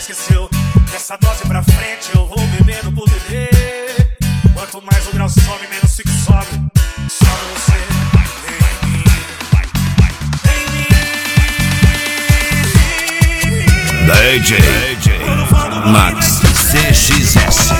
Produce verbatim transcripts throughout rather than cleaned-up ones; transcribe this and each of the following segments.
esqueceu. Dessa dose pra frente eu vou bebendo por beber. Quanto mais o grau sobe, menos fica sobe. Sobe você em mim, em mim. D J Max C X S.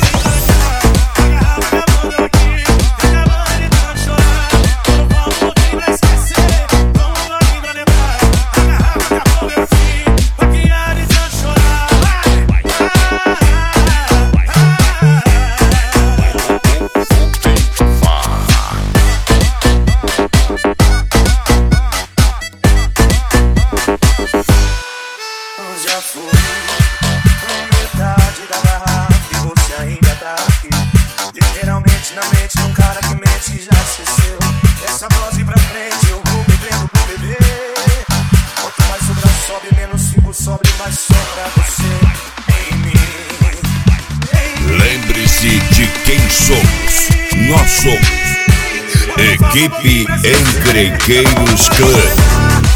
Já fui pra metade da garrafa e você ainda tá aqui. Literalmente na mente de um cara que mente já esqueceu. Essa dose pra frente eu vou bebendo por beber. Quanto mais o grau sobe, menos cinco sobe, mas só pra você em mim. Lembre-se de quem somos. Nós somos Equipe Encrenqueiros Clã.